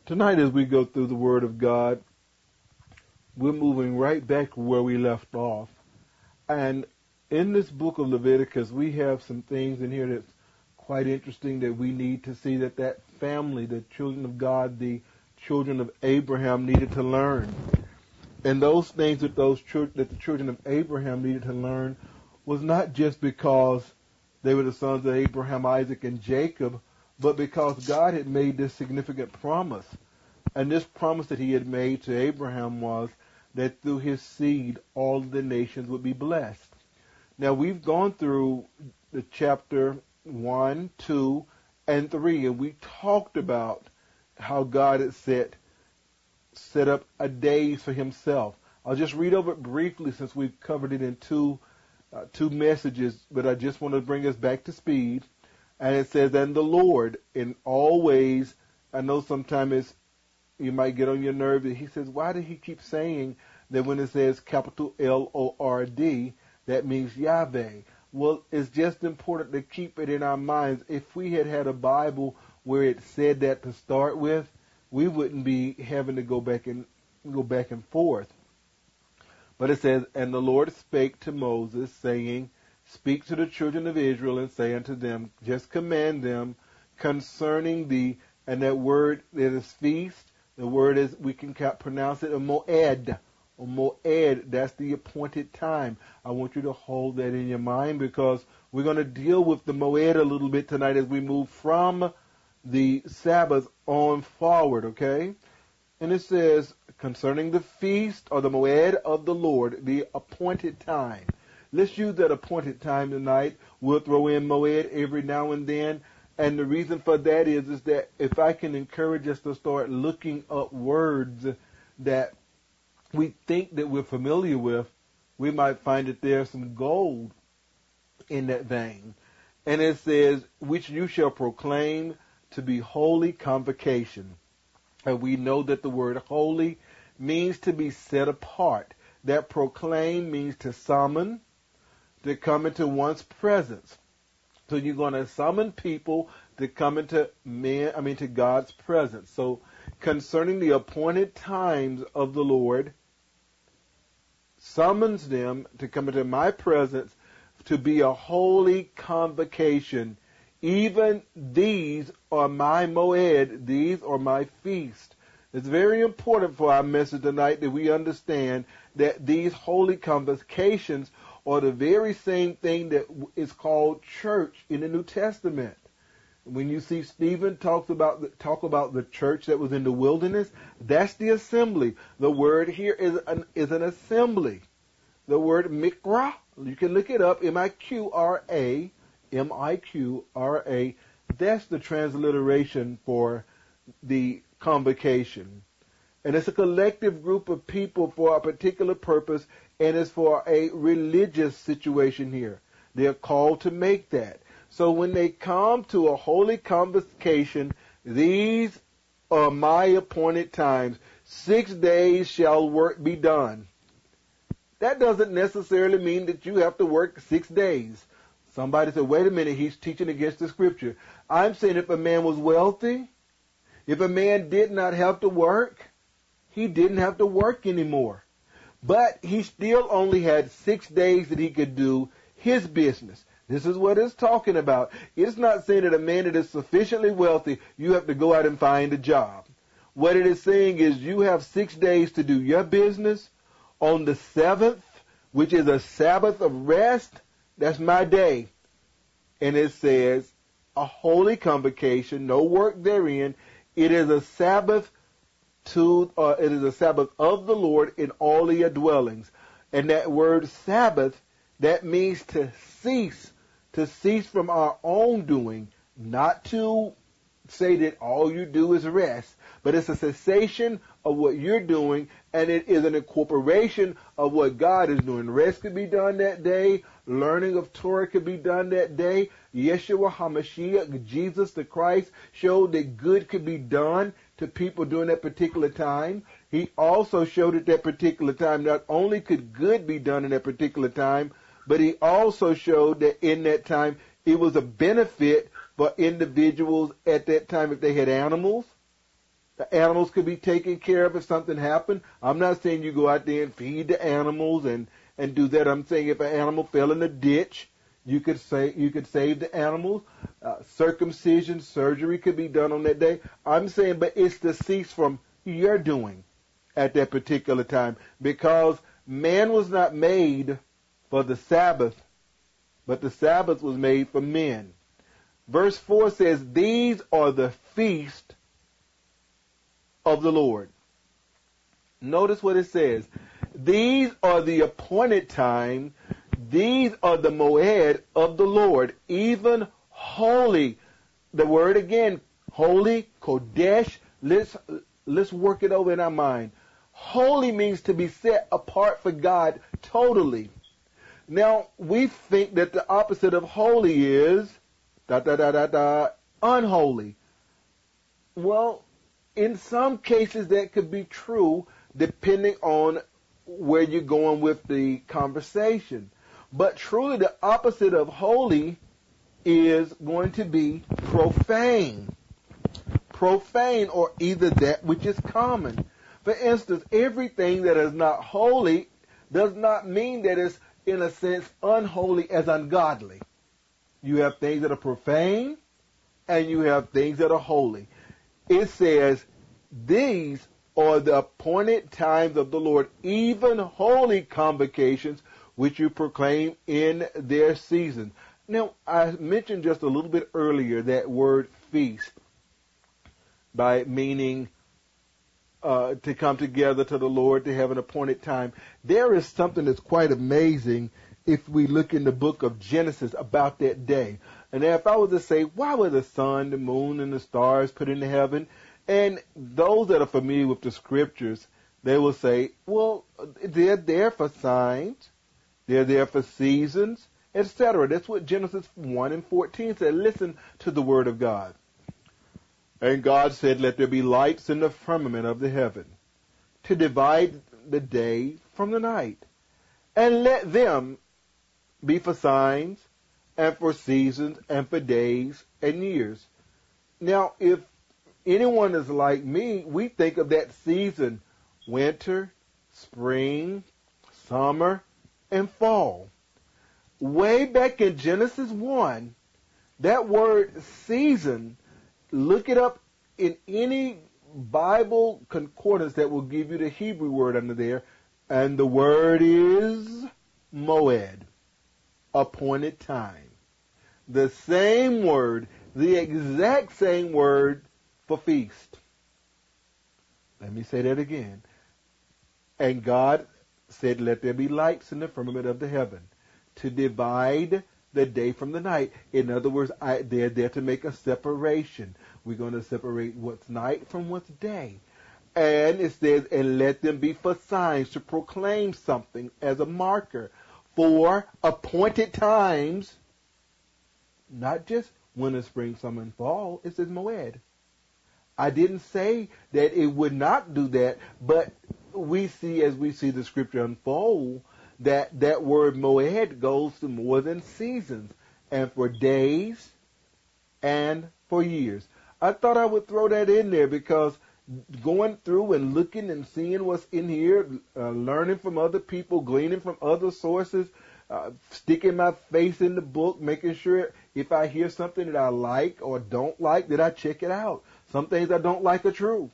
Tonight, as we go through the Word of God, we're moving right back where we left off. And in this book of Leviticus, we have some things in here that's quite interesting that we need to see that family, the children of God, the children of Abraham, needed to learn. And those things that the children of Abraham needed to learn was not just because they were the sons of Abraham, Isaac, and Jacob, but because God had made this significant promise. And this promise that he had made to Abraham was that through his seed, all of the nations would be blessed. Now, we've gone through the chapter 1, 2, and 3, and we talked about how God had set up a day for himself. I'll just read over it briefly since we've covered it in two messages, but I just want to bring us back to speed. And it says, and the Lord in all ways, I know sometimes you might get on your nerves. He says, why did he keep saying that when it says capital Lord, that means Yahweh? Well, it's just important to keep it in our minds. If we had a Bible where it said that to start with, we wouldn't be having to go back and forth. But it says, and the Lord spake to Moses, saying, speak to the children of Israel and say unto them, just command them concerning thee, and that word that is feast, the word is, we can pronounce it a moed. A moed, that's the appointed time. I want you to hold that in your mind because we're going to deal with the moed a little bit tonight as we move from the Sabbath on forward, okay? And it says, concerning the feast or the moed of the Lord, the appointed time. Let's use that appointed time tonight. We'll throw in moed every now and then. And the reason for that is that if I can encourage us to start looking up words that we think that we're familiar with, we might find that there's some gold in that vein. And it says, which you shall proclaim to be holy convocation. And we know that the word holy means to be set apart. That proclaim means to summon, to come into one's presence. So you're going to summon people to come into to God's presence. So concerning the appointed times of the Lord, summons them to come into my presence to be a holy convocation. Even these are my moed, these are my feast. It's very important for our message tonight that we understand that these holy convocations are the very same thing that is called church in the New Testament. When you see Stephen talk about the church that was in the wilderness, that's the assembly. The word here is an assembly. The word mikra, you can look it up, M-I-Q-R-A, M-I-Q-R-A. That's the transliteration for the convocation. And it's a collective group of people for a particular purpose, and it's for a religious situation here. They're called to make that. So when they come to a holy convocation, these are my appointed times. 6 days shall work be done. That doesn't necessarily mean that you have to work 6 days. Somebody said, wait a minute, he's teaching against the scripture. I'm saying if a man was wealthy, if a man did not have to work, he didn't have to work anymore. But he still only had 6 days that he could do his business. This is what it's talking about. It's not saying that a man that is sufficiently wealthy, you have to go out and find a job. What it is saying is you have 6 days to do your business. On the 7th, which is a Sabbath of rest, that's my day. And it says a holy convocation, no work therein. It is a Sabbath it is a Sabbath of the Lord in all your dwellings. And that word Sabbath, that means to cease from our own doing, not to say that all you do is rest, but it's a cessation of what you're doing, and it is an incorporation of what God is doing. Rest could be done that day. Learning of Torah could be done that day. Yeshua HaMashiach, Jesus the Christ, showed that good could be done to people during that particular time. He also showed at that particular time not only could good be done in that particular time, but he also showed that in that time it was a benefit for individuals at that time if they had animals, The animals could be taken care of if something happened. I'm not saying you go out there and feed the animals and do that. I'm saying if an animal fell in a ditch, you could save the animals. Circumcision, surgery could be done on that day. I'm saying, but it's to cease from your doing at that particular time, because man was not made for the Sabbath, but the Sabbath was made for men. Verse 4 says, these are the feast of the Lord. Notice what it says. These are the appointed time. These are the moed of the Lord, even holy. The word again, holy, kodesh. Let's work it over in our mind. Holy means to be set apart for God totally. Now, we think that the opposite of holy is unholy. Well, in some cases that could be true, depending on where you're going with the conversation. But truly the opposite of holy is going to be profane. Profane, or either that which is common. For instance, everything that is not holy does not mean that it's, in a sense, unholy as ungodly. You have things that are profane, and you have things that are holy. It says, these are the appointed times of the Lord, even holy convocations, which you proclaim in their season. Now, I mentioned just a little bit earlier that word feast, by meaning to come together to the Lord, to have an appointed time. There is something that's quite amazing if we look in the book of Genesis about that day. And if I was to say, why were the sun, the moon, and the stars put into heaven? And those that are familiar with the scriptures, they will say, well, they're there for signs, they're there for seasons, etc. That's what Genesis 1:14 said. Listen to the word of God. And God said, let there be lights in the firmament of the heaven, to divide the day from the night, and let them be for signs, and for seasons, and for days and years. Now, if anyone is like me, we think of that season, winter, spring, summer, and fall. Way back in Genesis 1, that word season, look it up in any Bible concordance that will give you the Hebrew word under there, and the word is moed, appointed time. The same word, the exact same word for feast. Let me say that again. And God said, let there be lights in the firmament of the heaven, to divide the day from the night. In other words, they're there to make a separation. We're going to separate what's night from what's day. And it says, and let them be for signs, to proclaim something as a marker for appointed times, not just winter, spring, summer, and fall. It says moed. I didn't say that it would not do that, but we see, as we see the scripture unfold, that word moed goes to more than seasons, and for days and for years. I thought I would throw that in there because going through and looking and seeing what's in here, learning from other people, gleaning from other sources, sticking my face in the book, making sure if I hear something that I like or don't like, that I check it out. Some things I don't like are true.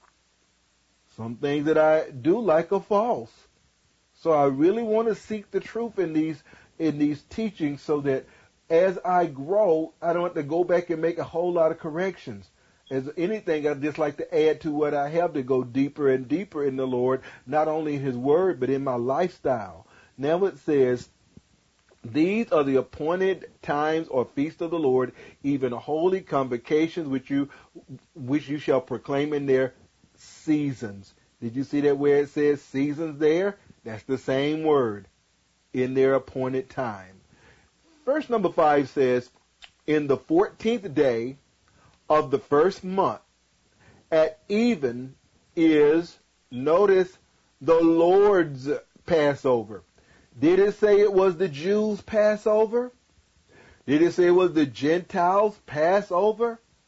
Some things that I do like are false. So I really want to seek the truth in these teachings, so that as I grow, I don't have to go back and make a whole lot of corrections. As anything, I just like to add to what I have to go deeper and deeper in the Lord, not only in His Word, but in my lifestyle. Now it says, these are the appointed times or feast of the Lord, even holy convocations, which you shall proclaim in their seasons. Did you see that where it says seasons there? That's the same word, in their appointed time. Verse number 5 says, in the 14th day of the first month, at even is, notice, the Lord's Passover. Did it say it was the Jews' Passover? Did it say it was the Gentiles' Passover?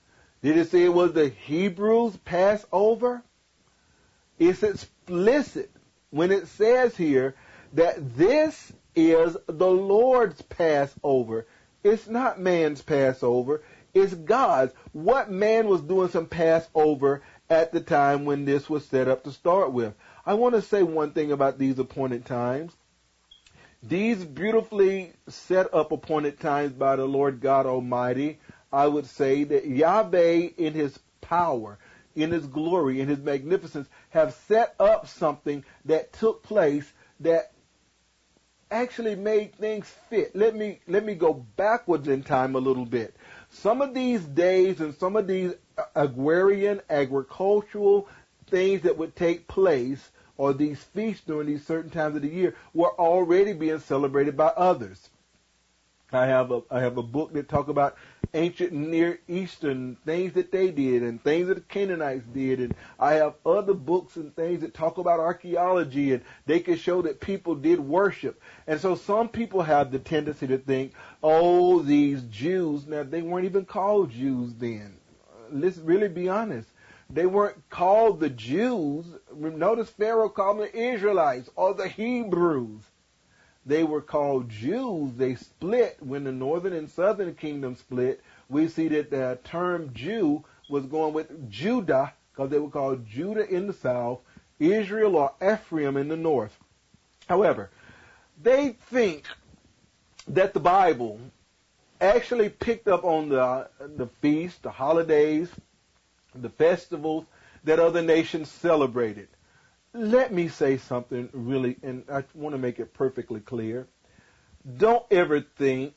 Did it say it was the Hebrews' Passover? It's explicit when it says here that this is the Lord's Passover. It's not man's Passover. It's God's. What man was doing some Passover at the time when this was set up to start with? I want to say one thing about these appointed times. These beautifully set up appointed times by the Lord God Almighty, I would say that Yahweh in His power, in His glory, in His magnificence, have set up something that took place that actually made things fit. Let me go backwards in time a little bit. Some of these days and some of these agrarian, agricultural things that would take place, or these feasts during these certain times of the year, were already being celebrated by others. I have a book that talk about ancient Near Eastern things that they did and things that the Canaanites did, and I have other books and things that talk about archaeology, and they can show that people did worship. And so some people have the tendency to think, oh, these Jews, now they weren't even called Jews then. Let's really be honest. They weren't called the Jews. Notice Pharaoh called them the Israelites or the Hebrews. They were called Jews. They split when the northern and southern kingdom split. We see that the term Jew was going with Judah, because they were called Judah in the south, Israel or Ephraim in the north. However, they think that the Bible actually picked up on the feasts, the holidays, the festivals that other nations celebrated. Let me say something really, and I want to make it perfectly clear. Don't ever think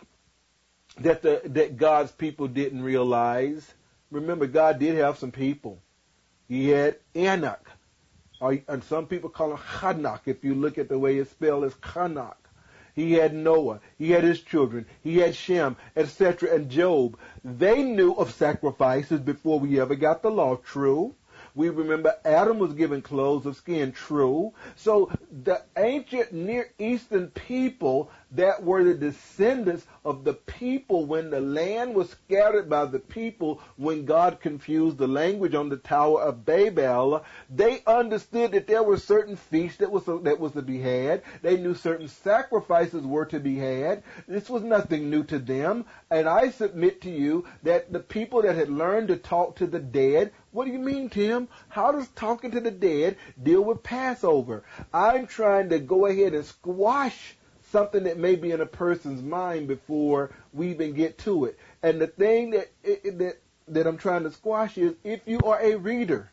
that God's people didn't realize. Remember, God did have some people. He had Enoch, and some people call him Hanok. If you look at the way it's spelled, it's Hanok. He had Noah. He had his children. He had Shem, etc., and Job. They knew of sacrifices before we ever got the law. True. We remember Adam was given clothes of skin. True. So the ancient Near Eastern people that were the descendants of the people when the land was scattered by the people, when God confused the language on the Tower of Babel, they understood that there were certain feasts that was to be had. They knew certain sacrifices were to be had. This was nothing new to them. And I submit to you that the people that had learned to talk to the dead, what do you mean, Tim? How does talking to the dead deal with Passover? I'm trying to go ahead and squash something that may be in a person's mind before we even get to it. And the thing that I'm trying to squash is, if you are a reader,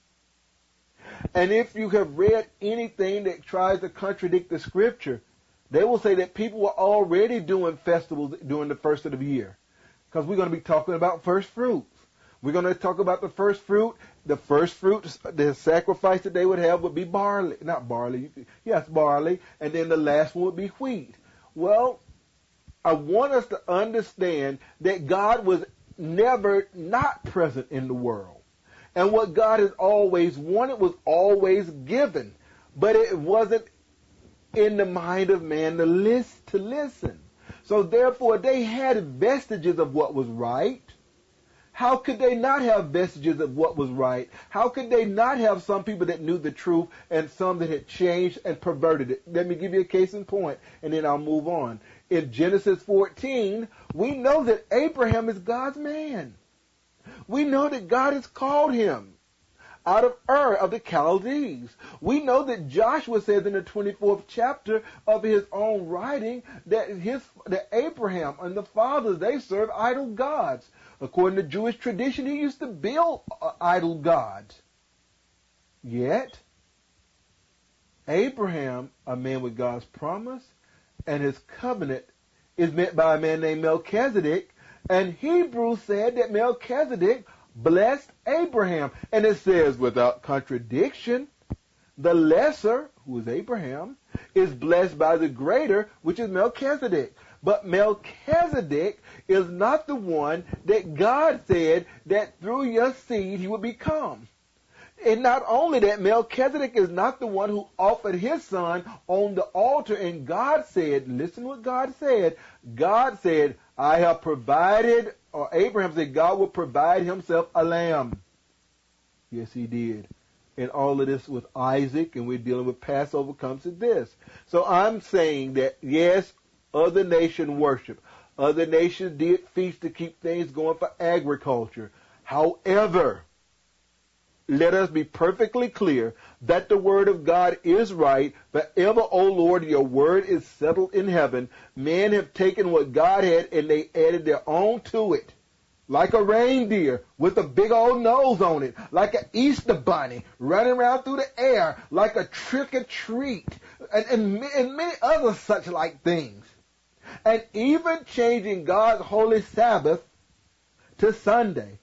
and if you have read anything that tries to contradict the scripture, they will say that people were already doing festivals during the first of the year. Because we're going to be talking about first fruits. We're going to talk about the first fruit. The first fruit, the sacrifice that they would have would be barley. Not barley. Yes, barley. And then the last one would be wheat. Well, I want us to understand that God was never not present in the world. And what God has always wanted was always given. But it wasn't in the mind of man to listen. So therefore, they had vestiges of what was right. How could they not have vestiges of what was right? How could they not have some people that knew the truth and some that had changed and perverted it? Let me give you a case in point, and then I'll move on. In Genesis 14, we know that Abraham is God's man. We know that God has called him out of Ur of the Chaldees. We know that Joshua says in the 24th chapter of his own writing that Abraham and the fathers, they serve idol gods. According to Jewish tradition, he used to build idol gods. Yet, Abraham, a man with God's promise, and his covenant is met by a man named Melchizedek. And Hebrews said that Melchizedek blessed Abraham. And it says, without contradiction, the lesser, who is Abraham, is blessed by the greater, which is Melchizedek. But Melchizedek is not the one that God said that through your seed he would become. And not only that, Melchizedek is not the one who offered his son on the altar. And God said, listen what God said. God said, I have provided or Abraham said God would provide himself a lamb. Yes, he did. And all of this with Isaac, and we're dealing with Passover comes to this. So I'm saying that, yes, other nation worship. Other nations did feasts to keep things going for agriculture. However, let us be perfectly clear that the word of God is right. Forever, O Lord, your word is settled in heaven. Men have taken what God had and they added their own to it. Like a reindeer with a big old nose on it. Like an Easter bunny running around through the air. Like a trick-or-treat. And many other such like things. And even changing God's holy Sabbath to Sunday.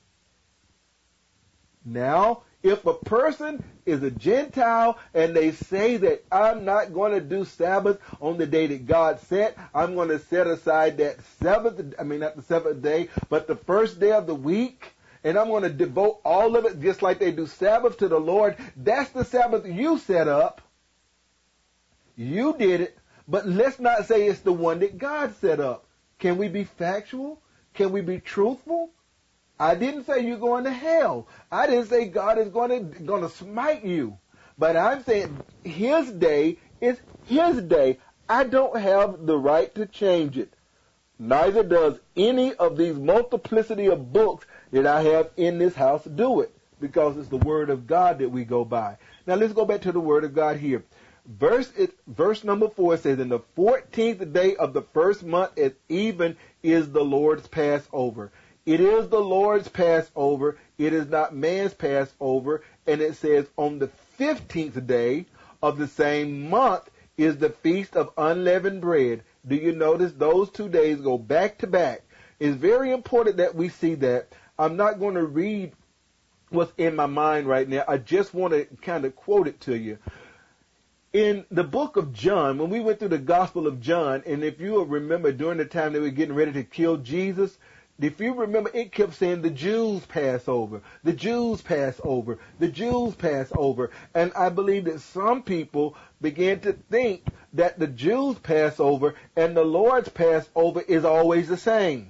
Now, if a person is a Gentile and they say that I'm not going to do Sabbath on the day that God set, I'm going to set aside that not the seventh day, but the first day of the week, and I'm going to devote all of it just like they do Sabbath to the Lord, that's the Sabbath you set up. You did it, but let's not say it's the one that God set up. Can we be factual? Can we be truthful? I didn't say you're going to hell. I didn't say God is going to smite you. But I'm saying his day is his day. I don't have the right to change it. Neither does any of these multiplicity of books that I have in this house do it. Because it's the word of God that we go by. Now let's go back to the word of God here. Verse number 4 says, in the 14th day of the first month at even is the Lord's Passover. It is the Lord's Passover. It is not man's Passover. And it says on the 15th day of the same month is the Feast of Unleavened Bread. Do you notice those 2 days go back to back? It's very important that we see that. I'm not going to read what's in my mind right now. I just want to kind of quote it to you. In the book of John, when we went through the Gospel of John, and if you remember during the time they were getting ready to kill Jesus, if you remember, it kept saying the Jews pass over, the Jews pass over, the Jews pass over. And I believe that some people began to think that the Jews pass over and the Lord's Passover is always the same.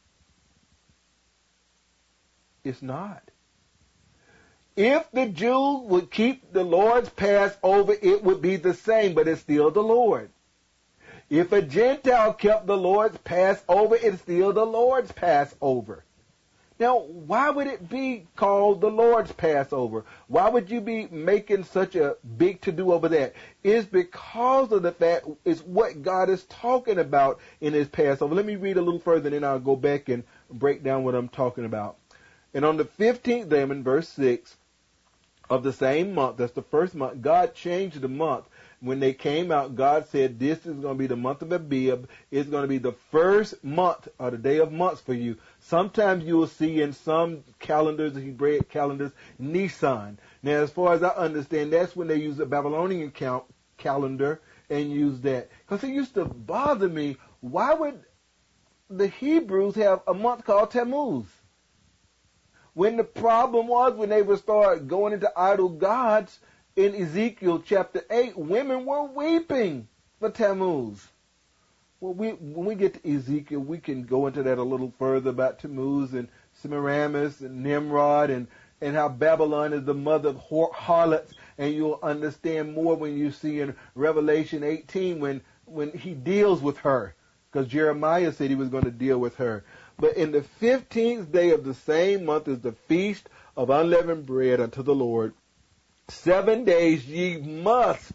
It's not. If the Jews would keep the Lord's Passover, it would be the same, but it's still the Lord. If a Gentile kept the Lord's Passover, it's still the Lord's Passover. Now, why would it be called the Lord's Passover? Why would you be making such a big to-do over that? It's because of the fact it's what God is talking about in his Passover. Let me read a little further, and then I'll go back and break down what I'm talking about. And on the 15th day, in verse 6 of the same month, that's the first month, God changed the month. When they came out, God said, this is going to be the month of Abib. It's going to be the first month or the day of months for you. Sometimes you will see in some calendars, Hebraic calendars, Nisan. Now, as far as I understand, that's when they use the Babylonian calendar and use that. Because it used to bother me, why would the Hebrews have a month called Tammuz? When the problem was when they would start going into idol gods, in Ezekiel chapter 8, women were weeping for Tammuz. Well, when we get to Ezekiel, we can go into that a little further about Tammuz and Semiramis and Nimrod and how Babylon is the mother of harlots, and you'll understand more when you see in Revelation 18 when he deals with her, because Jeremiah said he was going to deal with her. But in the 15th day of the same month is the Feast of Unleavened Bread unto the Lord. 7 days ye must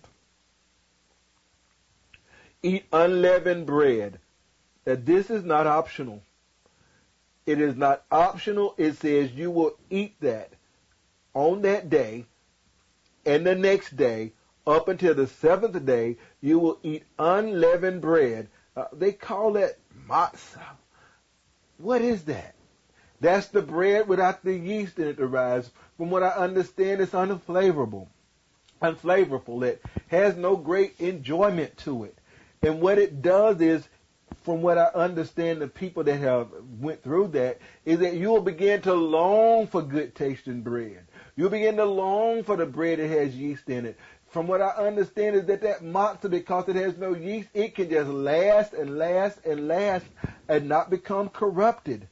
eat unleavened bread. That this is not optional. It is not optional. It says you will eat that on that day and the next day up until the 7th day. You will eat unleavened bread. They call that matzah. What is that? That's the bread without the yeast in it arrives. From what I understand, it's unflavorful. It has no great enjoyment to it. And what it does is, from what I understand, the people that have went through that, is that you will begin to long for good tasting bread. You'll begin to long for the bread that has yeast in it. From what I understand is that matzah, because it has no yeast, it can just last and last and last and not become corrupted.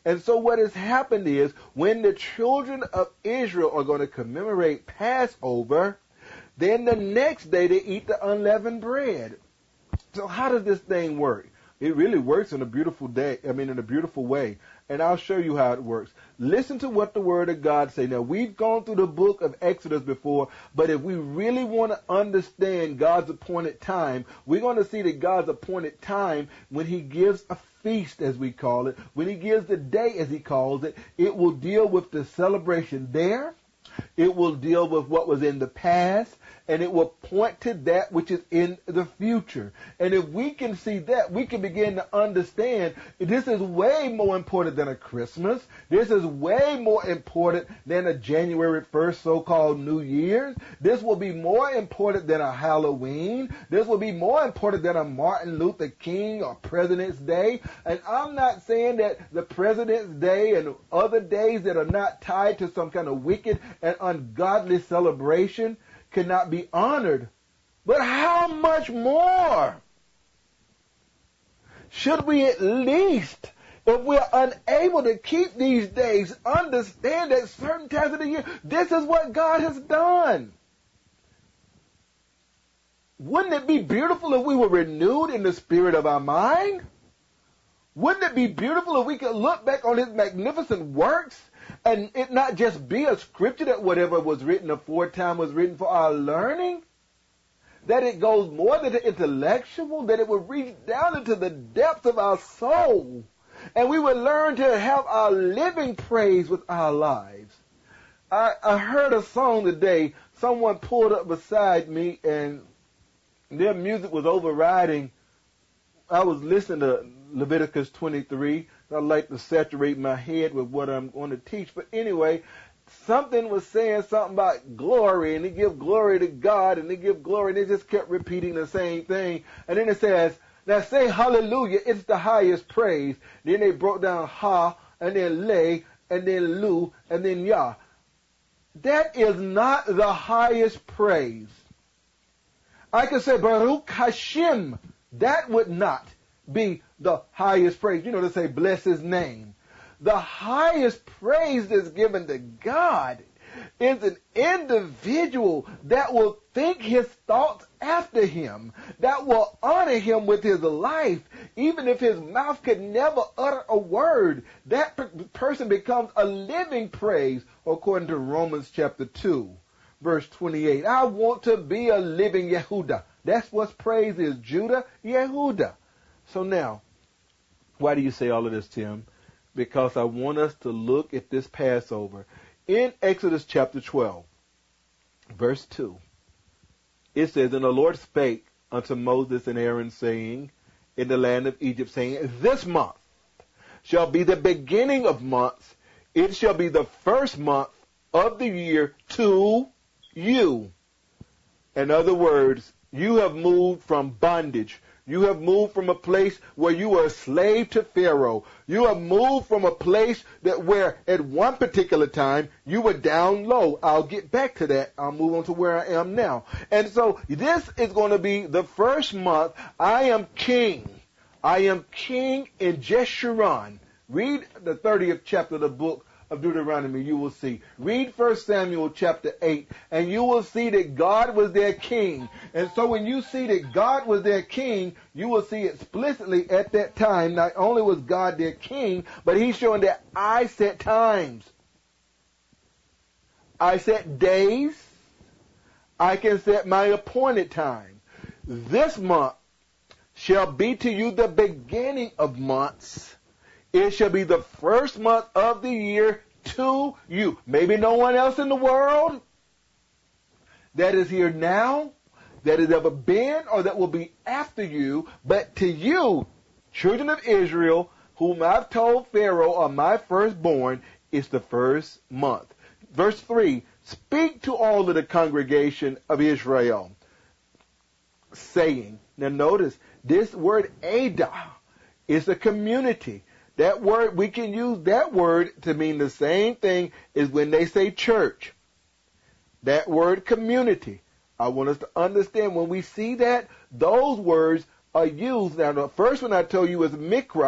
And so what has happened is when the children of Israel are going to commemorate Passover, then the next day they eat the unleavened bread. So how does this thing work? It really works in a beautiful way. And I'll show you how it works. Listen to what the Word of God say. Now, we've gone through the book of Exodus before, but if we really want to understand God's appointed time, we're going to see that God's appointed time, when He gives a feast, as we call it, when He gives the day, as He calls it, it will deal with the celebration there. It will deal with what was in the past, and it will point to that which is in the future. And if we can see that, we can begin to understand this is way more important than a Christmas. This is way more important than a January 1st so-called New Year's. This will be more important than a Halloween. This will be more important than a Martin Luther King or President's Day. And I'm not saying that the President's Day and other days that are not tied to some kind of wicked and ungodly celebration cannot be honored. But how much more should we at least, if we're unable to keep these days, understand that certain times of the year, this is what God has done? Wouldn't it be beautiful if we were renewed in the spirit of our mind? Wouldn't it be beautiful if we could look back on His magnificent works and it not just be a scripture that whatever was written aforetime was written for our learning? That it goes more than the intellectual, that it would reach down into the depths of our soul, and we would learn to have our living praise with our lives. I heard a song today. Someone pulled up beside me, and their music was overriding. I was listening to Leviticus 23. I like to saturate my head with what I'm going to teach. But anyway, something was saying something about glory, and they give glory to God, and they give glory, and they just kept repeating the same thing. And then it says, now say hallelujah, it's the highest praise. Then they broke down ha, and then le, and then lu, and then yah. That is not the highest praise. I could say Baruch Hashem. That would not be the highest praise. You know, to say bless His name. The highest praise that's given to God is an individual that will think His thoughts after Him, that will honor Him with his life, even if his mouth could never utter a word. That person becomes a living praise, according to Romans chapter 2, verse 28. I want to be a living Yehuda. That's what praise is, Judah, Yehuda. So now, why do you say all of this, Tim? Because I want us to look at this Passover. In Exodus chapter 12, verse 2, it says, and the Lord spake unto Moses and Aaron, saying, in the land of Egypt, saying, this month shall be the beginning of months. It shall be the first month of the year to you. In other words, you have moved from bondage. You have moved from a place where you were a slave to Pharaoh. You have moved from a place that where at one particular time you were down low. I'll get back to that. I'll move on to where I am now. And so this is going to be the first month. I am king. I am king in Jeshurun. Read the 30th chapter of the book of Deuteronomy, you will see. Read 1 Samuel chapter 8, and you will see that God was their king. And so when you see that God was their king, you will see explicitly at that time, not only was God their king, but He's showing that I set times. I set days. I can set my appointed time. This month shall be to you the beginning of months. It shall be the first month of the year to you. Maybe no one else in the world that is here now, that has ever been, or that will be after you, but to you, children of Israel, whom I've told Pharaoh are my firstborn, is the first month. Verse 3, speak to all of the congregation of Israel, saying, now notice, this word Adah is a community. That word, we can use that word to mean the same thing as when they say church. That word community. I want us to understand when we see that, those words are used. Now, the first one I told you is mikra,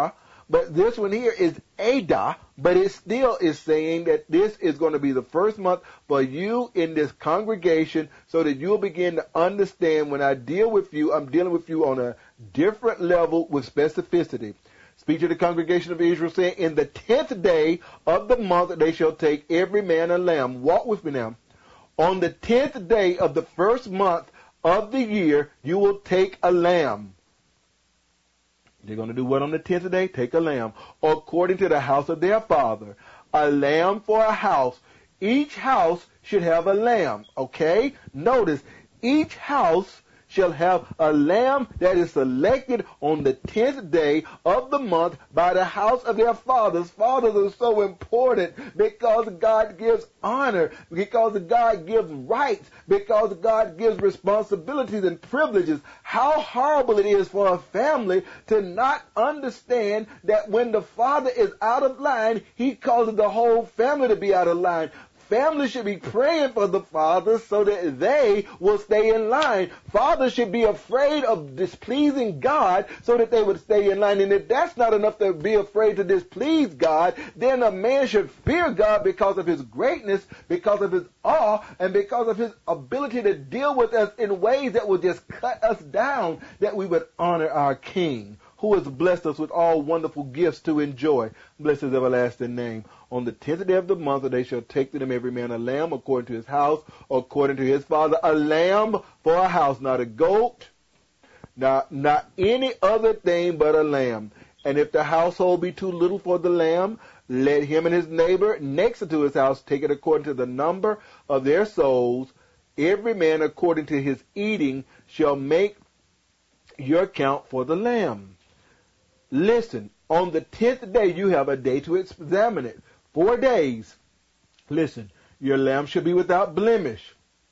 But this one here is Adar, but it still is saying that this is going to be the first month for you in this congregation so that you'll begin to understand when I deal with you, I'm dealing with you on a different level with specificity. Speak to the congregation of Israel, saying, in the 10th day of the month they shall take every man a lamb. Walk with me now. On the 10th day of the first month of the year, you will take a lamb. They're going to do what on the 10th day? Take a lamb. According to the house of their father. A lamb for a house. Each house should have a lamb. Okay? Notice, each house shall have a lamb that is selected on the 10th day of the month by the house of their fathers. Fathers are so important because God gives honor, because God gives rights, because God gives responsibilities and privileges. How horrible it is for a family to not understand that when the father is out of line, he causes the whole family to be out of line. Families should be praying for the fathers so that they will stay in line. Fathers should be afraid of displeasing God so that they would stay in line. And if that's not enough to be afraid to displease God, then a man should fear God because of his greatness, because of his awe, and because of his ability to deal with us in ways that will just cut us down, that we would honor our King, who has blessed us with all wonderful gifts to enjoy. Bless his everlasting name. On the 10th day of the month, they shall take to them every man a lamb according to his house, according to his father. A lamb for a house, not a goat, not any other thing but a lamb. And if the household be too little for the lamb, let him and his neighbor next to his house take it according to the number of their souls. Every man according to his eating shall make your count for the lamb. Listen, on the 10th day you have a day to examine it. 4 days. Listen, your lamb should be without blemish.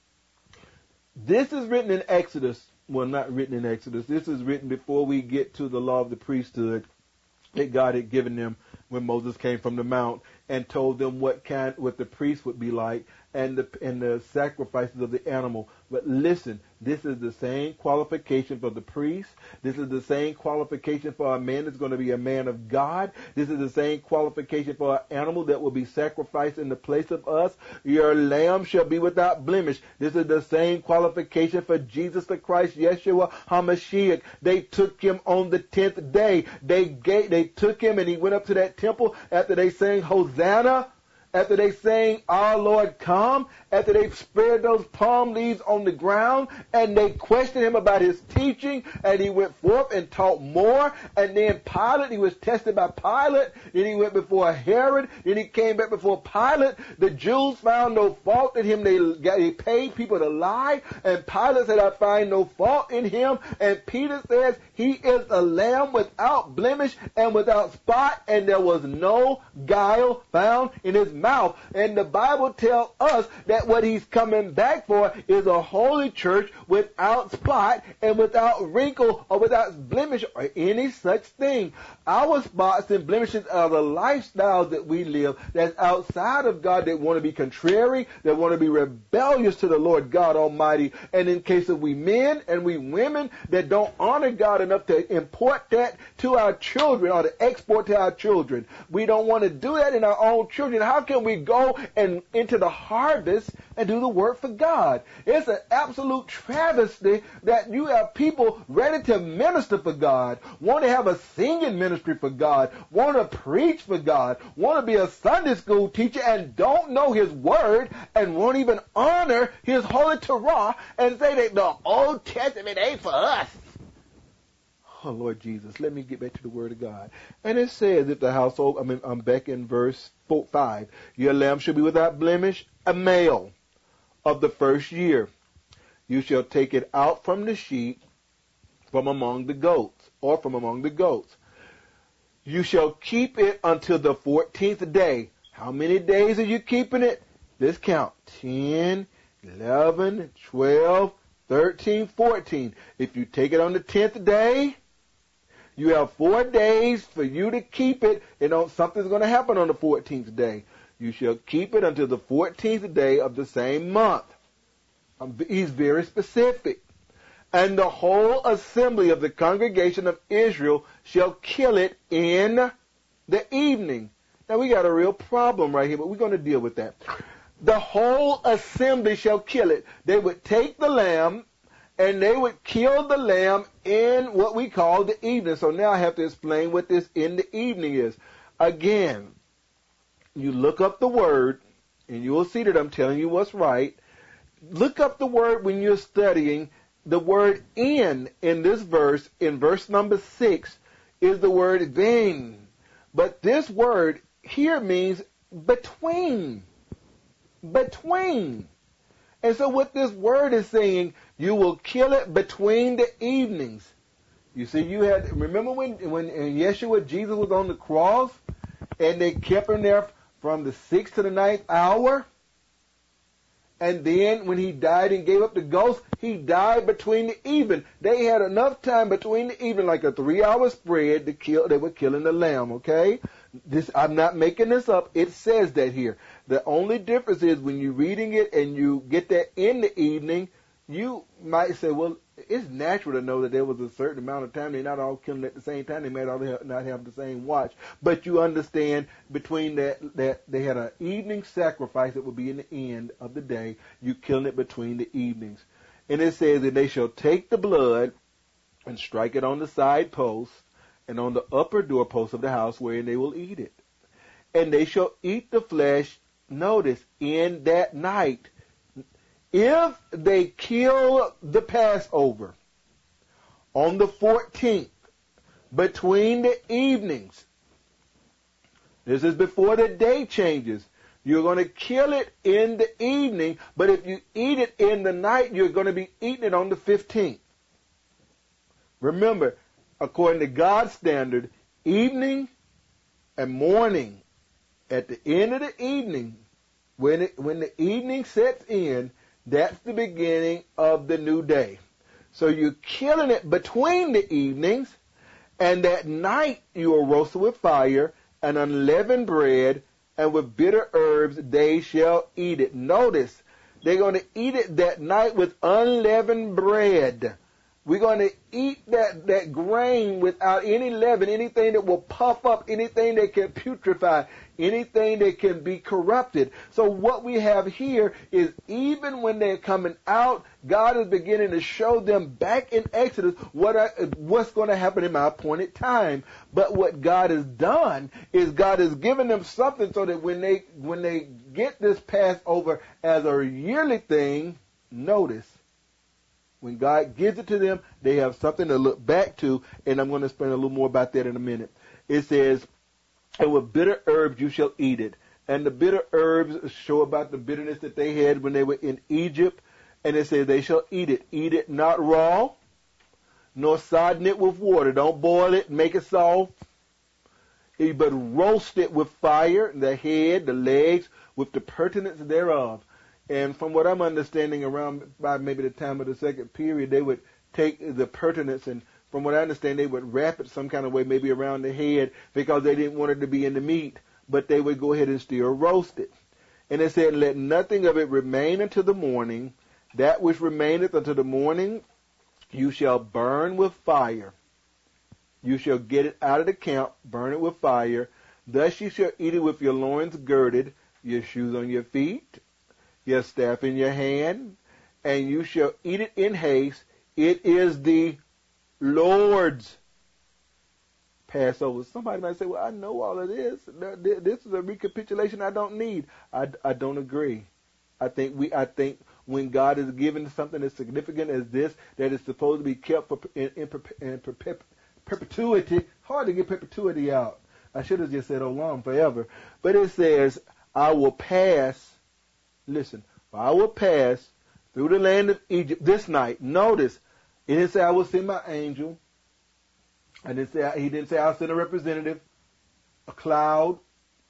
This is written in Exodus. Well, not written in Exodus. This is written before we get to the law of the priesthood that God had given them when Moses came from the mount and told them what the priest would be like and the sacrifices of the animal. But listen, this is the same qualification for the priest. This is the same qualification for a man that's going to be a man of God. This is the same qualification for an animal that will be sacrificed in the place of us. Your lamb shall be without blemish. This is the same qualification for Jesus the Christ, Yeshua HaMashiach. They took him on the 10th day. They took him and he went up to that temple after they sang Hosanna. After they sang, Our Lord Come, after they spread those palm leaves on the ground, and they questioned him about his teaching, and he went forth and taught more, and then Pilate, he was tested by Pilate, then he went before Herod, then he came back before Pilate. The Jews found no fault in him. They paid people to lie, and Pilate said, I find no fault in him, and Peter says, he is a lamb without blemish and without spot, and there was no guile found in his mouth. And the Bible tells us that what he's coming back for is a holy church without spot and without wrinkle or without blemish or any such thing. Our spots and blemishes are the lifestyles that we live that's outside of God, that want to be contrary, that want to be rebellious to the Lord God Almighty. And in case of we men and we women that don't honor God enough to import that to our children or to export to our children, we don't want to do that in our own children. How can we go and into the harvest and do the work for God? It's an absolute travesty that you have people ready to minister for God, want to have a singing ministry for God, want to preach for God, want to be a Sunday school teacher and don't know his word and won't even honor his holy Torah and say that the Old Testament ain't for us. Oh, Lord Jesus, let me get back to the word of God. And it says, if the household, I'm back in verse 5, your lamb shall be without blemish, a male of the first year. You shall take it out from the sheep, from among the goats, or from among the goats. You shall keep it until the 14th day. How many days are you keeping it? Let's count. 10, 11, 12, 13, 14. If you take it on the 10th day, you have 4 days for you to keep it, and something's going to happen on the 14th day. You shall keep it until the 14th day of the same month. He's very specific. And the whole assembly of the congregation of Israel shall kill it in the evening. Now we got a real problem right here, but we're going to deal with that. The whole assembly shall kill it. They would take the lamb and they would kill the lamb in what we call the evening. So now I have to explain what this in the evening is. Again, you look up the word and you will see that I'm telling you what's right. Look up the word when you're studying. The word in this verse, in verse number 6, is the word ben. But this word here means between. Between. And so what this word is saying, you will kill it between the evenings. You see, remember when Yeshua, Jesus, was on the cross, and they kept him there from the 6th to the 9th hour? And then when he died and gave up the ghost, he died between the evening. They had enough time between the evening, like a 3-hour spread, to kill. They were killing the lamb, okay? I'm not making this up. It says that here. The only difference is when you're reading it and you get that in the evening, you might say, well, it's natural to know that there was a certain amount of time. They're not all killing at the same time. They might all not have the same watch. But you understand between that they had an evening sacrifice that would be in the end of the day. You killing it between the evenings. And it says that they shall take the blood and strike it on the side post and on the upper doorpost of the house wherein they will eat it. And they shall eat the flesh, notice, in that night. If they kill the Passover on the 14th, between the evenings, this is before the day changes, you're going to kill it in the evening, but if you eat it in the night, you're going to be eating it on the 15th. Remember, according to God's standard, evening and morning, at the end of the evening, when the evening sets in, that's the beginning of the new day. So you're killing it between the evenings, and that night you will roast it with fire and unleavened bread, and with bitter herbs they shall eat it. Notice, they're going to eat it that night with unleavened bread. We're going to eat that grain without any leaven, anything that will puff up, anything that can putrefy, anything that can be corrupted. So what we have here is even when they're coming out, God is beginning to show them back in Exodus what's going to happen in my appointed time. But what God has done is God has given them something so that when they get this Passover as a yearly thing, notice, when God gives it to them, they have something to look back to, and I'm going to explain a little more about that in a minute. It says, and with bitter herbs you shall eat it. And the bitter herbs show about the bitterness that they had when they were in Egypt. And it says they shall eat it. Eat it not raw, nor sodden it with water. Don't boil it, make it soft. But roast it with fire, the head, the legs, with the pertinence thereof. And from what I'm understanding, around by maybe the time of the second period, they would take the pertinence, and from what I understand, they would wrap it some kind of way, maybe around the head, because they didn't want it to be in the meat, but they would go ahead and still roast it. And it said, let nothing of it remain until the morning. That which remaineth until the morning you shall burn with fire. You shall get it out of the camp, burn it with fire. Thus you shall eat it with your loins girded, your shoes on your feet, your staff in your hand, and you shall eat it in haste. It is the Lord's Passover. Somebody might say, well, I know all of this. This is a recapitulation I don't need. I don't agree. I think when God is giving something as significant as this, that is supposed to be kept in perpetuity. Hard to get perpetuity out. I should have just said, oh, long, forever. But it says, I will pass. Listen, I will pass through the land of Egypt this night. Notice, it didn't say I will send my angel. He didn't say I'll send a representative, a cloud.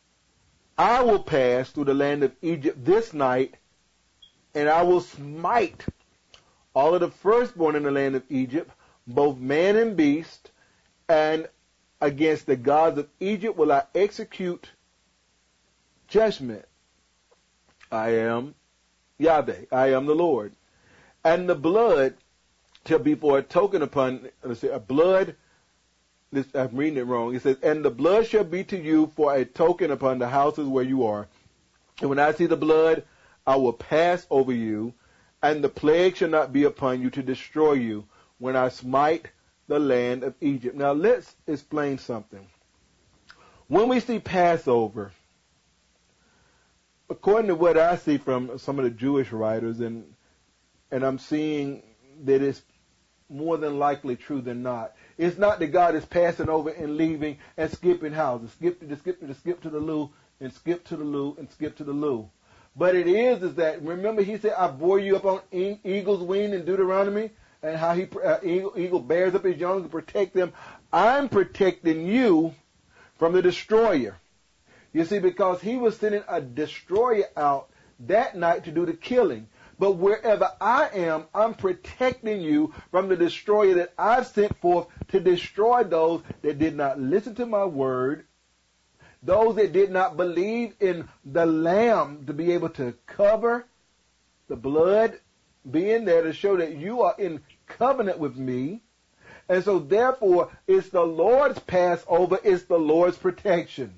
I will pass through the land of Egypt this night, and I will smite all of the firstborn in the land of Egypt, both man and beast, and against the gods of Egypt will I execute judgment. I am Yahweh. I am the Lord. And the blood shall be for a token upon, a blood I'm reading it wrong. It says, and the blood shall be to you for a token upon the houses where you are. And when I see the blood, I will pass over you, and the plague shall not be upon you to destroy you when I smite the land of Egypt. Now let's explain something. When we see Passover, according to what I see from some of the Jewish writers, and I'm seeing that it's more than likely true than not. It's not that God is passing over and leaving and skipping houses. Skip to the loo, and skip to the loo, and skip to the loo. But it is that, remember he said, I bore you up on eagle's wing in Deuteronomy, and how eagle bears up his young to protect them. I'm protecting you from the destroyer. You see, because he was sending a destroyer out that night to do the killing. But wherever I am, I'm protecting you from the destroyer that I've sent forth to destroy those that did not listen to my word, those that did not believe in the Lamb to be able to cover the blood being there to show that you are in covenant with me. And so therefore, it's the Lord's Passover, it's the Lord's protection.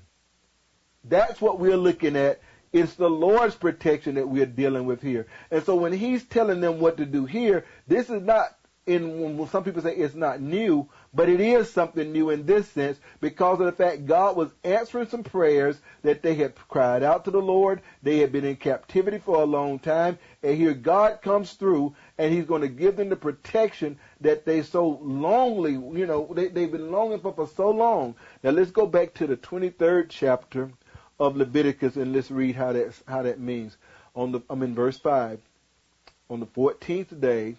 That's what we're looking at. It's the Lord's protection that we're dealing with here. And so when he's telling them what to do here, this is not, when some people say it's not new, but it is something new in this sense because of the fact God was answering some prayers that they had cried out to the Lord. They had been in captivity for a long time. And here God comes through and he's going to give them the protection that they so longly, they've been longing for so long. Now let's go back to the 23rd chapter of Leviticus and let's read how that means. I'm in verse 5. On the 14th day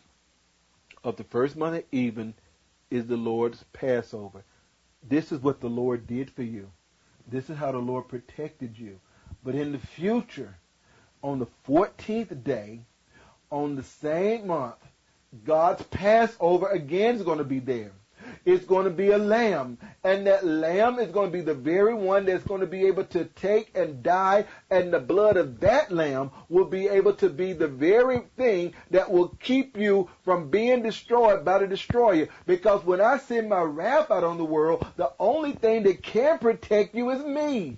of the first month of even is the Lord's Passover. This is what the Lord did for you. This is how the Lord protected you. But in the future, on the 14th day, on the same month, God's Passover again is going to be there. It's going to be a lamb. And that lamb is going to be the very one that's going to be able to take and die. And the blood of that lamb will be able to be the very thing that will keep you from being destroyed by the destroyer. Because when I send my wrath out on the world, the only thing that can protect you is me.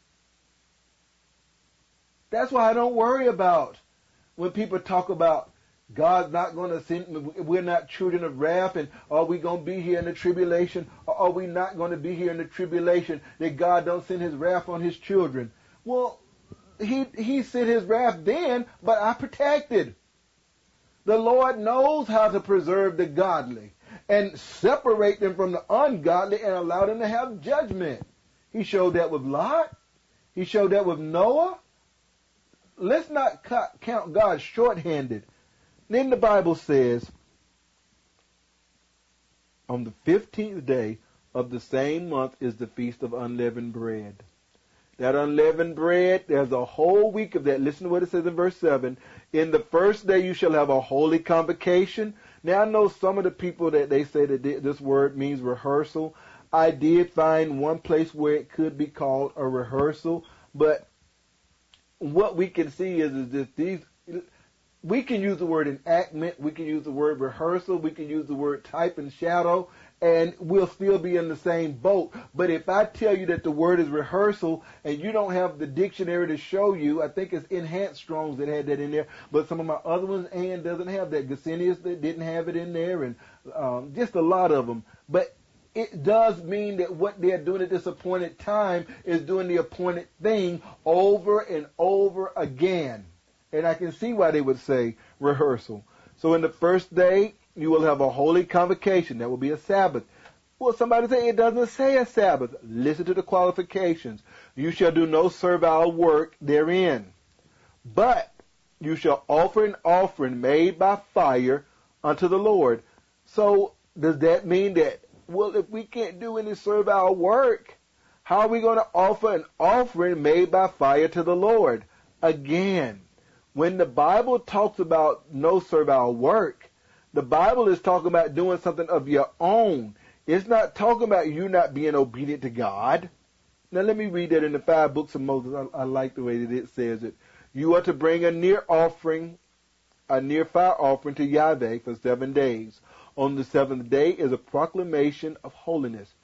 That's why I don't worry about when people talk about God's not going to send, we're not children of wrath, and are we going to be here in the tribulation, or are we not going to be here in the tribulation, that God don't send his wrath on his children? Well, he sent his wrath then, but I protected. The Lord knows how to preserve the godly and separate them from the ungodly and allow them to have judgment. He showed that with Lot. He showed that with Noah. Let's not count God short-handed. Then the Bible says, on the 15th day of the same month is the Feast of Unleavened Bread. That unleavened bread, there's a whole week of that. Listen to what it says in verse 7. In the first day you shall have a holy convocation. Now I know some of the people that they say that this word means rehearsal. I did find one place where it could be called a rehearsal, but what we can see is that we can use the word enactment, we can use the word rehearsal, we can use the word type and shadow, and we'll still be in the same boat. But if I tell you that the word is rehearsal and you don't have the dictionary to show you, I think it's Enhanced Strong's that had that in there, but some of my other ones, Ann doesn't have that. Gesenius that didn't have it in there, and just a lot of them. But it does mean that what they're doing at this appointed time is doing the appointed thing over and over again. And I can see why they would say rehearsal. So in the first day, you will have a holy convocation. That will be a Sabbath. Well, somebody say it doesn't say a Sabbath. Listen to the qualifications. You shall do no servile work therein. But you shall offer an offering made by fire unto the Lord. So does that mean that, well, if we can't do any servile work, how are we going to offer an offering made by fire to the Lord? Again, when the Bible talks about no servile work, the Bible is talking about doing something of your own. It's not talking about you not being obedient to God. Now let me read that in the 5 books of Moses. I like the way that it says it. You are to bring a near fire offering to Yahweh for 7 days. On the 7th day is a proclamation of holiness.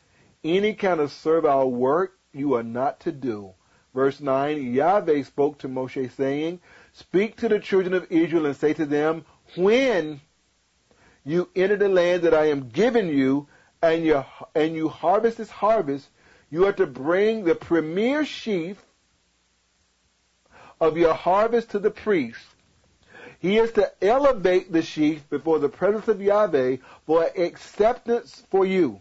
any kind of servile work you are not to do. Verse 9, Yahweh spoke to Moshe, saying, speak to the children of Israel and say to them, when you enter the land that I am giving you, and you harvest this harvest, you are to bring the premier sheaf of your harvest to the priest. He is to elevate the sheaf before the presence of Yahweh for acceptance for you.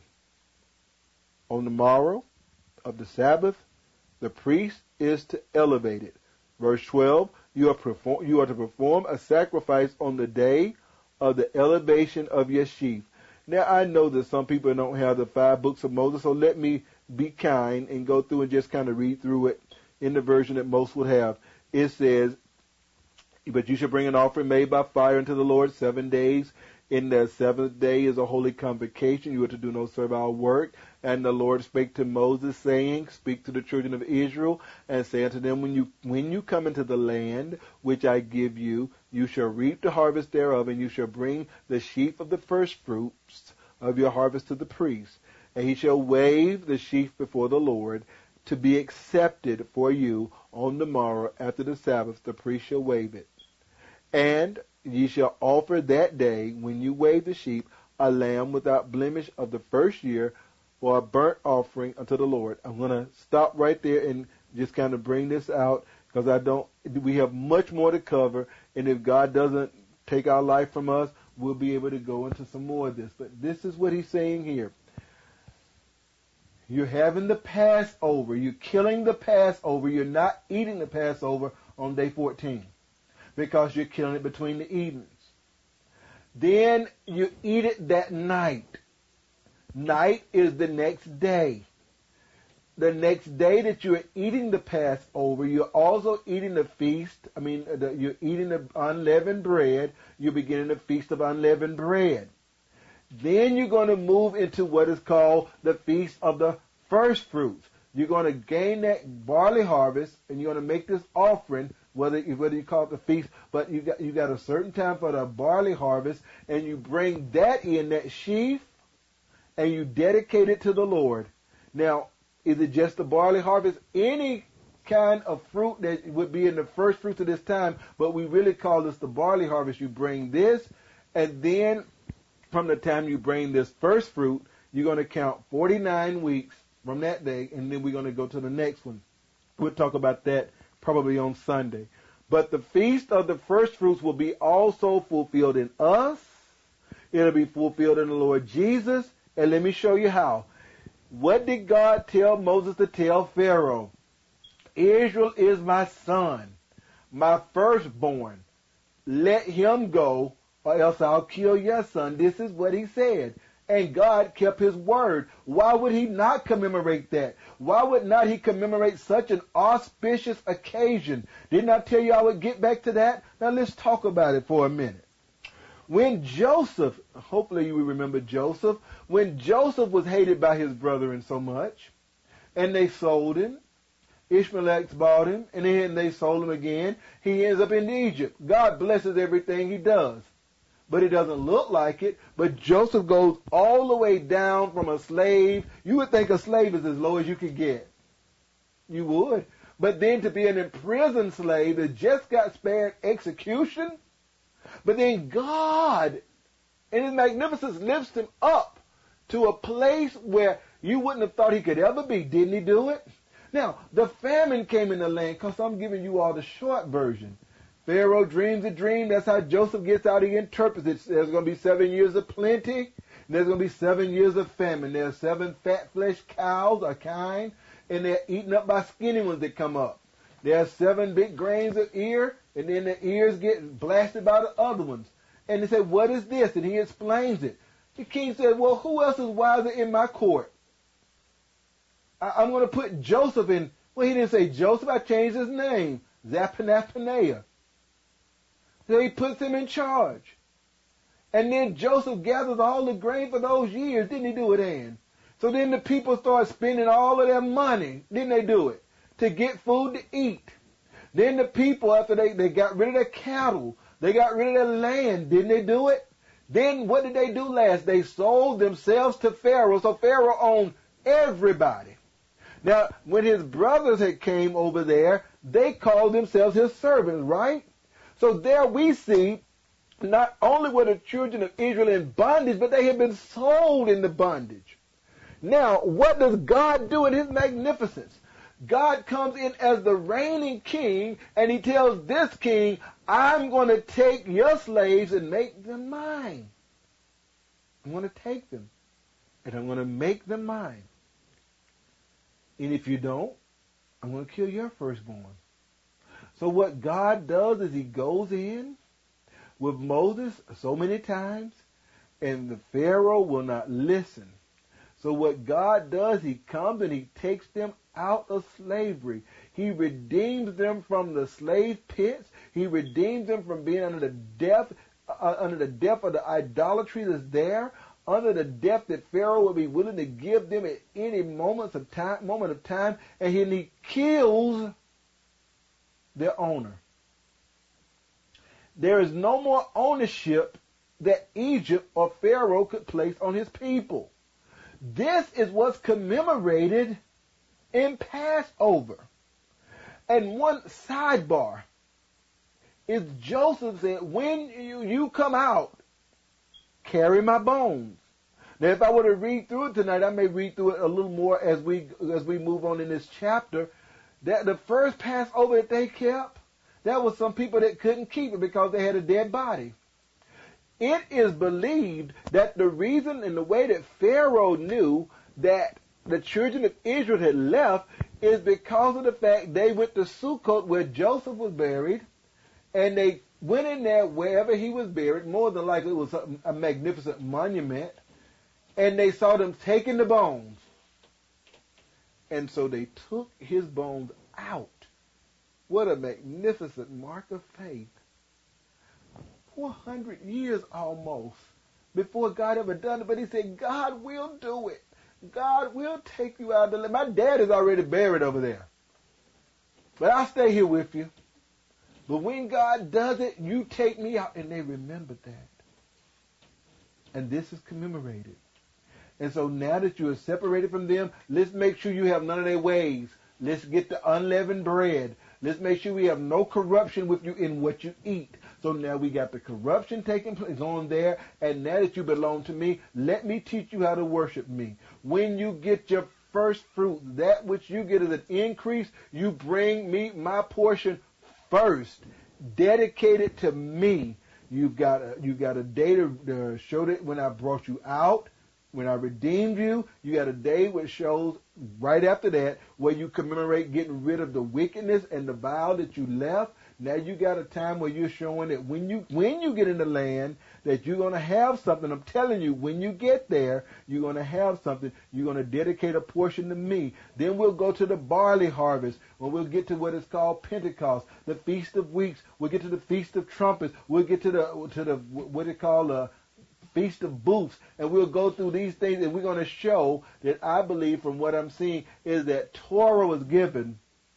On the morrow of the Sabbath, the priest is to elevate it. Verse 12, you are to perform a sacrifice on the day of the elevation of your sheaf. Now, I know that some people don't have the 5 books of Moses, so let me be kind and go through and just kind of read through it in the version that most would have. It says, but you shall bring an offering made by fire unto the Lord 7 days. In the 7th day is a holy convocation. You are to do no servile work. And the Lord spake to Moses, saying, speak to the children of Israel, and say unto them, when you come into the land which I give you, you shall reap the harvest thereof, and you shall bring the sheaf of the first fruits of your harvest to the priest. And he shall wave the sheaf before the Lord, to be accepted for you on the morrow after the Sabbath. The priest shall wave it. And ye shall offer that day, when you wave the sheep, a lamb without blemish of the first year, for a burnt offering unto the Lord. I'm going to stop right there and just kind of bring this out, because we have much more to cover, and if God doesn't take our life from us, we'll be able to go into some more of this. But this is what he's saying here. You're having the Passover. You're killing the Passover. You're not eating the Passover on day 14, because you're killing it between the evenings. Then you eat it that night. Night is the next day. The next day that you're eating the Passover, you're also eating the feast. You're eating the unleavened bread. You're beginning the feast of unleavened bread. Then you're going to move into what is called the feast of the first fruits. You're going to gain that barley harvest, and you're going to make this offering, whether you call it the feast, but you got a certain time for the barley harvest, and you bring that in, that sheaf, and you dedicate it to the Lord. Now, is it just the barley harvest? Any kind of fruit that would be in the first fruits of this time, but we really call this the barley harvest. You bring this, and then from the time you bring this first fruit, you're going to count 49 weeks from that day, and then we're going to go to the next one. We'll talk about that probably on Sunday. But the feast of the first fruits will be also fulfilled in us. It'll be fulfilled in the Lord Jesus. And let me show you how. What did God tell Moses to tell Pharaoh? Israel is my son, my firstborn. Let him go, or else I'll kill your son. This is what he said. And God kept his word. Why would he not commemorate that? Why would not he commemorate such an auspicious occasion? Didn't I tell you I would get back to that? Now let's talk about it for a minute. When Joseph, hopefully you will remember Joseph, when Joseph was hated by his brethren so much, and they sold him, Ishmaelites bought him, and then they sold him again, he ends up in Egypt. God blesses everything he does. But it doesn't look like it. But Joseph goes all the way down from a slave. You would think a slave is as low as you could get. You would. But then to be an imprisoned slave that just got spared execution. But then God, in his magnificence, lifts him up to a place where you wouldn't have thought he could ever be. Didn't he do it? Now, the famine came in the land, because I'm giving you all the short version. Pharaoh dreams a dream. That's how Joseph gets out. He interprets it. There's going to be 7 years of plenty. And there's going to be 7 years of famine. There's 7 fat flesh cows, a kind, and they're eaten up by skinny ones that come up. There's 7 big grains of ear, and then the ears get blasted by the other ones. And they say, what is this? And he explains it. The king said, well, who else is wiser in my court? I'm going to put Joseph in. Well, he didn't say Joseph. I changed his name. Zaphenath-Paneah. So he puts him in charge. And then Joseph gathers all the grain for those years. Didn't he do it, Ann? So then the people start spending all of their money. Didn't they do it? To get food to eat. Then the people, after they got rid of their cattle, they got rid of their land. Didn't they do it? Then what did they do last? They sold themselves to Pharaoh. So Pharaoh owned everybody. Now, when his brothers had came over there, they called themselves his servants, right? So there we see not only were the children of Israel in bondage, but they had been sold into bondage. Now, what does God do in his magnificence? God comes in as the reigning king, and he tells this king, I'm going to take your slaves and make them mine. I'm going to take them, and I'm going to make them mine. And if you don't, I'm going to kill your firstborn. So what God does is he goes in with Moses so many times, and the Pharaoh will not listen. So what God does, he comes and he takes them out of slavery. He redeems them from the slave pits. He redeems them from being under the death of the idolatry that's there, under the death that Pharaoh would be willing to give them at any moment of time, and he kills their owner. There is no more ownership that Egypt or Pharaoh could place on his people. This is what's commemorated in Passover. And one sidebar is Joseph said, when you come out, carry my bones. Now, if I were to read through it tonight, I may read through it a little more as we move on in this chapter. That the first Passover that they kept, there was some people that couldn't keep it because they had a dead body. It is believed that the reason and the way that Pharaoh knew that the children of Israel had left is because of the fact they went to Sukkot where Joseph was buried, and they went in there wherever he was buried. More than likely it was a magnificent monument, and they saw them taking the bones. And so they took his bones out. What a magnificent mark of faith. 400 years almost before God ever done it, but he said, God will do it. God will take you out of the land. My dad is already buried over there, but I'll stay here with you. But when God does it, you take me out. And they remembered that. And this is commemorated. And so now that you are separated from them, let's make sure you have none of their ways. Let's get the unleavened bread. Let's make sure we have no corruption with you in what you eat. So now we got the corruption taking place on there, and now that you belong to me, let me teach you how to worship me. When you get your first fruit, that which you get as an increase, you bring me my portion first, dedicated to me. You've got a day to show that when I brought you out, when I redeemed you, you got a day which shows right after that where you commemorate getting rid of the wickedness and the vile that you left. Now you got a time where you're showing that when you get in the land that you're going to have something. I'm telling you, when you get there, you're going to have something. You're going to dedicate a portion to me. Then we'll go to the barley harvest, or we'll get to what is called Pentecost, the Feast of Weeks. We'll get to the Feast of Trumpets. We'll get to the what they call Feast of Booths, and we'll go through these things, and we're going to show that I believe from what I'm seeing is that Torah was given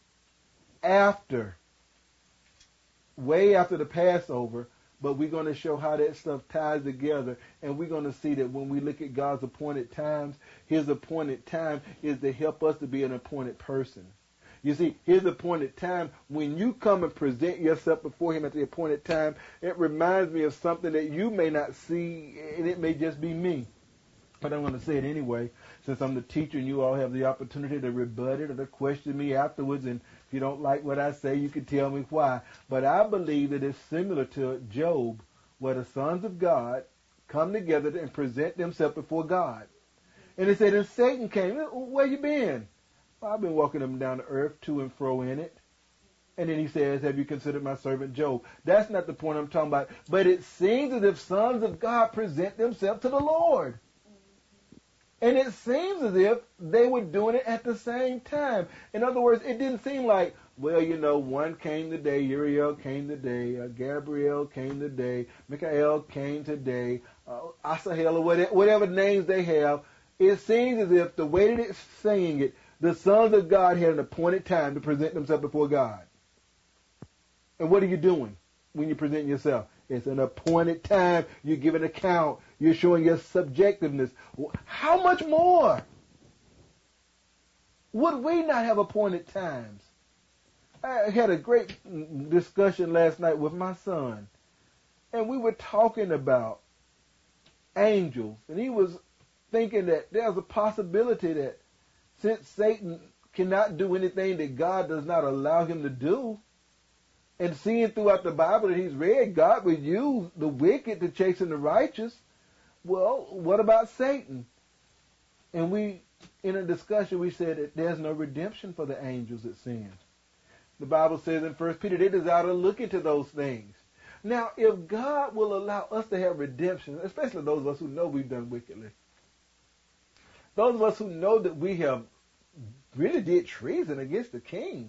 way after the Passover, but we're going to show how that stuff ties together, and we're going to see that when we look at God's appointed times, his appointed time is to help us to be an appointed person. You see, his appointed time, when you come and present yourself before him at the appointed time, it reminds me of something that you may not see, and it may just be me. But I'm going to say it anyway, since I'm the teacher and you all have the opportunity to rebut it or to question me afterwards. And if you don't like what I say, you can tell me why. But I believe that it's similar to Job, where the sons of God come together and present themselves before God. And it said, and Satan came. Where you been? Well, I've been walking up and down the earth to and fro in it. And then he says, have you considered my servant Job? That's not the point I'm talking about. But it seems as if sons of God present themselves to the Lord. And it seems as if they were doing it at the same time. In other words, it didn't seem like, well, one came today, Uriel came today, Gabriel came today, Michael came today, Asahel, or whatever names they have. It seems as if the way that it's saying it, the sons of God had an appointed time to present themselves before God. And what are you doing when you present yourself? It's an appointed time. You give an account. You're showing your subjectiveness. How much more Would we not have appointed times? I had a great discussion last night with my son, and we were talking about angels, and he was thinking that there's a possibility that since Satan cannot do anything that God does not allow him to do, and seeing throughout the Bible that he's read, God would use the wicked to chasten the righteous. Well, what about Satan? And we, in a discussion, we said that there's no redemption for the angels that sin. The Bible says in 1 Peter, they desire to look into those things. Now, if God will allow us to have redemption, especially those of us who know we've done wickedly, those of us who know that we have really did treason against the king,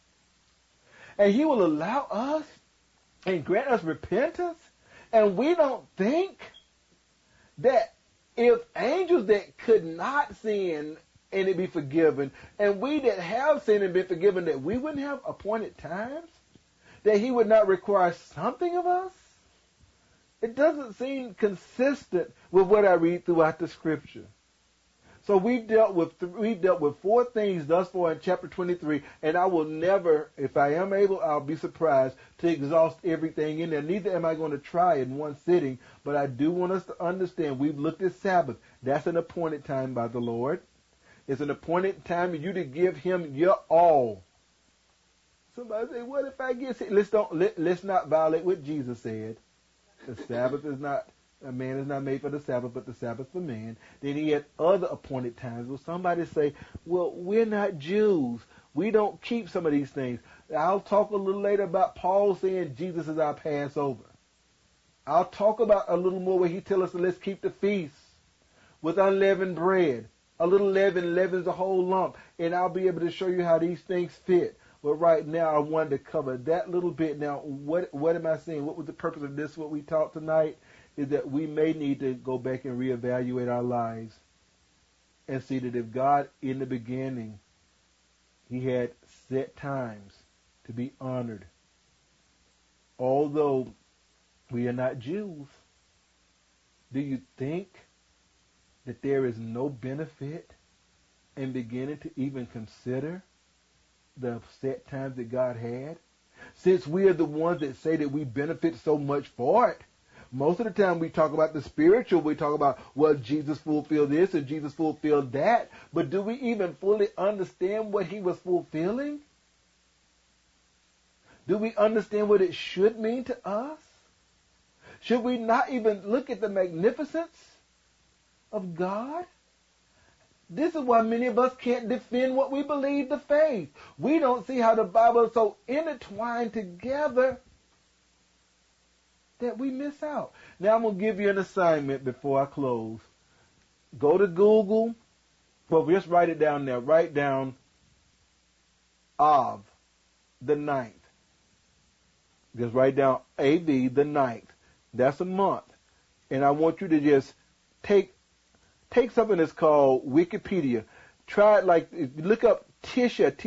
and he will allow us and grant us repentance, and we don't think that if angels that could not sin and it be forgiven, and we that have sinned and been forgiven, that we wouldn't have appointed times, that he would not require something of us? It doesn't seem consistent with what I read throughout the scripture. So we've dealt with four things thus far in chapter 23, and I will never, if I am able, I'll be surprised to exhaust everything in there. Neither am I going to try in one sitting, but I do want us to understand we've looked at Sabbath. That's an appointed time by the Lord. It's an appointed time for you to give him your all. Somebody say, what if I get sick? Let's not violate what Jesus said. The Sabbath is not, a man is not made for the Sabbath, but the Sabbath for man. Then he had other appointed times. Will somebody say, well, we're not Jews. We don't keep some of these things. I'll talk a little later about Paul saying Jesus is our Passover. I'll talk about a little more where he tells us to let's keep the feast with unleavened bread. A little leaven leavens the whole lump. And I'll be able to show you how these things fit. But right now I wanted to cover that little bit. Now, what am I saying? What was the purpose of this, what we taught tonight? Is that we may need to go back and reevaluate our lives and see that if God, in the beginning, he had set times to be honored. Although we are not Jews, do you think that there is no benefit in beginning to even consider the set times that God had? Since we are the ones that say that we benefit so much for it, most of the time we talk about the spiritual, we talk about, well, Jesus fulfilled this and Jesus fulfilled that, but do we even fully understand what he was fulfilling? Do we understand what it should mean to us? Should we not even look at the magnificence of God? This is why many of us can't defend what we believe, the faith. We don't see how the Bible is so intertwined together that we miss out. Now I'm going to give you an assignment before I close. Go to Google. Well, just write it down there. Write down Av, the 9th. Just write down AV, the 9th. That's a month. And I want you to just take something that's called Wikipedia. Try it like, look up Tisha,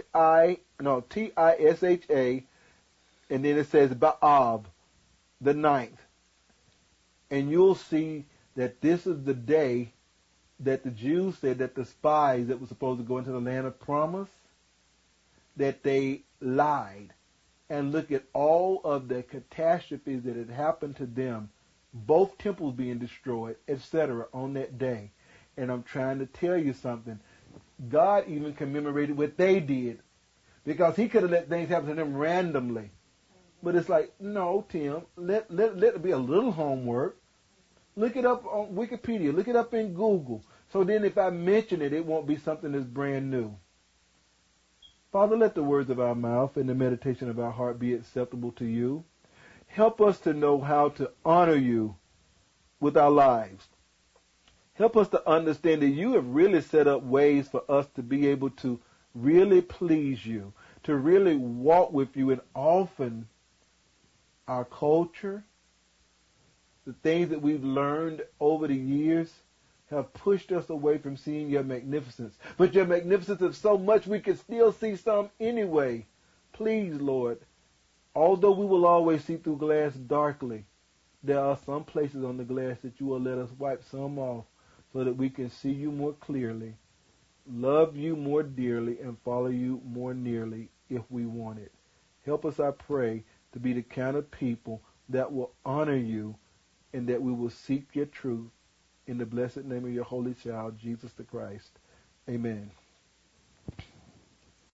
Tisha, and then it says Ba'av, the 9th. And you'll see that this is the day that the Jews said that the spies that were supposed to go into the land of promise, that they lied. And look at all of the catastrophes that had happened to them, both temples being destroyed, etc., on that day. And I'm trying to tell you something. God even commemorated what they did, because he could have let things happen to them randomly. But it's like, no, Tim, let it be a little homework. Look it up on Wikipedia. Look it up in Google. So then if I mention it, it won't be something that's brand new. Father, let the words of our mouth and the meditation of our heart be acceptable to you. Help us to know how to honor you with our lives. Help us to understand that you have really set up ways for us to be able to really please you, to really walk with you. And often our culture, the things that we've learned over the years, have pushed us away from seeing your magnificence. But your magnificence is so much we can still see some anyway. Please, Lord, although we will always see through glass darkly, there are some places on the glass that you will let us wipe some off so that we can see you more clearly. love you more dearly and follow you more nearly if we want it. Help us, I pray, to be the kind of people that will honor you and that we will seek your truth in the blessed name of your holy child, Jesus the Christ. Amen.